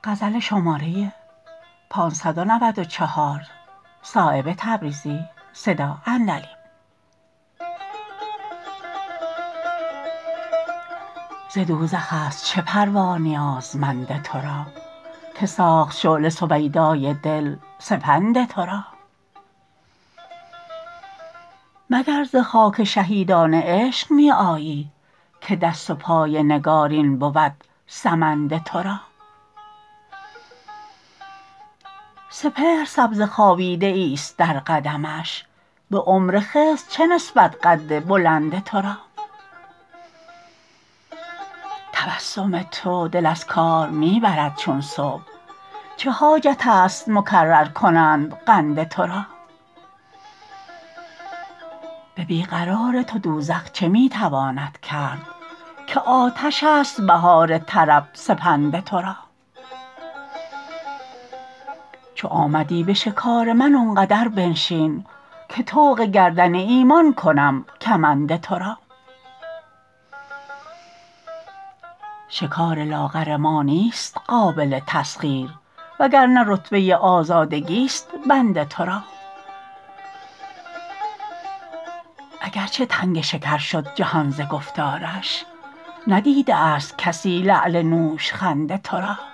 غزل شماره 594. صایب تبریزی. صدا اندلی. ز دوزخ است چه پروا نیازمند تو را، که ساخت شعله سویدای دل سپند تو را. مگر ز خاک شهیدان عشق می آیی، که دست و پای نگارین بود سمند تو را. سپهر سبزه خوابیده ای است در قدمش، به عمر خضر چه نسبت قد بلند تو را. تبسم تو دل از کار می برد چون صبح، چه حاجت است مکرر کنند قند تو را. به بی قرار تو دوزخ چه می تواند کرد، که آتش است بهار طرب سپند تو را. چو آمدی به شکار من آنقدر بنشین، که طوق گردن ایمان کنم کمند تو را. شکار لاغر ما نیست قابل تسخیر، وگرنه رتبه آزادگی است بند تو را. اگر چه تنگ شکر شد جهان ز گفتارش، ندیده است کسی لعل نوشخند تو را.